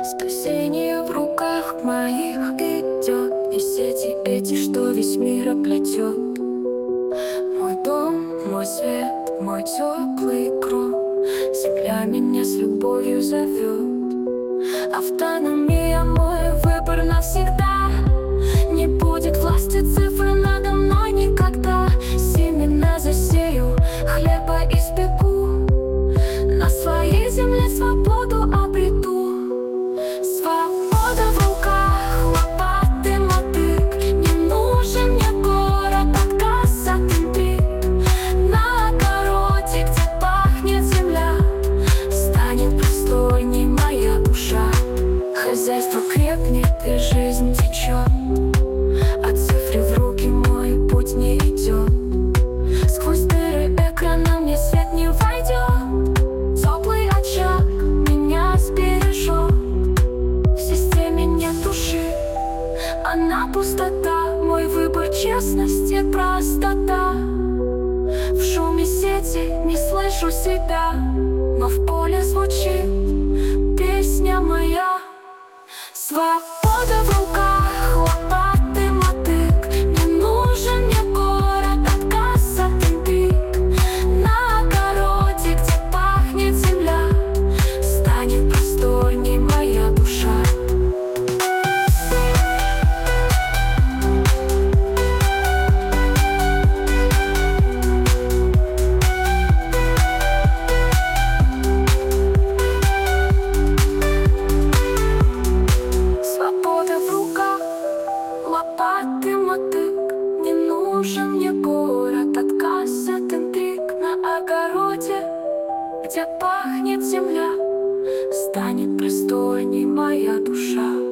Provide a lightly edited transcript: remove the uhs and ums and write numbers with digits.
Спасение в руках моих идет, и сети эти, что весь мир оплетет. Мой дом, мой свет, мой теплый круг, земля меня с любовью зовет. Автономия — мой выбор навсегда. Не будет власти цифры надо мной никогда. Семена засею, хлеба испеку, на своей земле свободу обрету. Свобода в руках, лопаты, мотык. Не нужен мне город, отказ от интриг. На огороде, где пахнет земля, станет просторней моя душа. Хозяйство крепнет и жизнь течет, а цифры в руки мой путь не идет. Сквозь дыры экрана мне свет не войдет. Теплый очаг меня сбережет. В системе нет души, она пустота. Мой выбор — честность и простота. В шуме сети не слышу себя, но в поле звучит песня моя. Свобода в руках, лопаты, мотык. Не нужен мне город, отказ от интриг. На огороде, где пахнет земля, станет просторней моя душа. Свобода в руках, лопаты, мотык. Не нужен мне город, отказ от интриг. На огороде, где пахнет земля, станет просторней моя душа.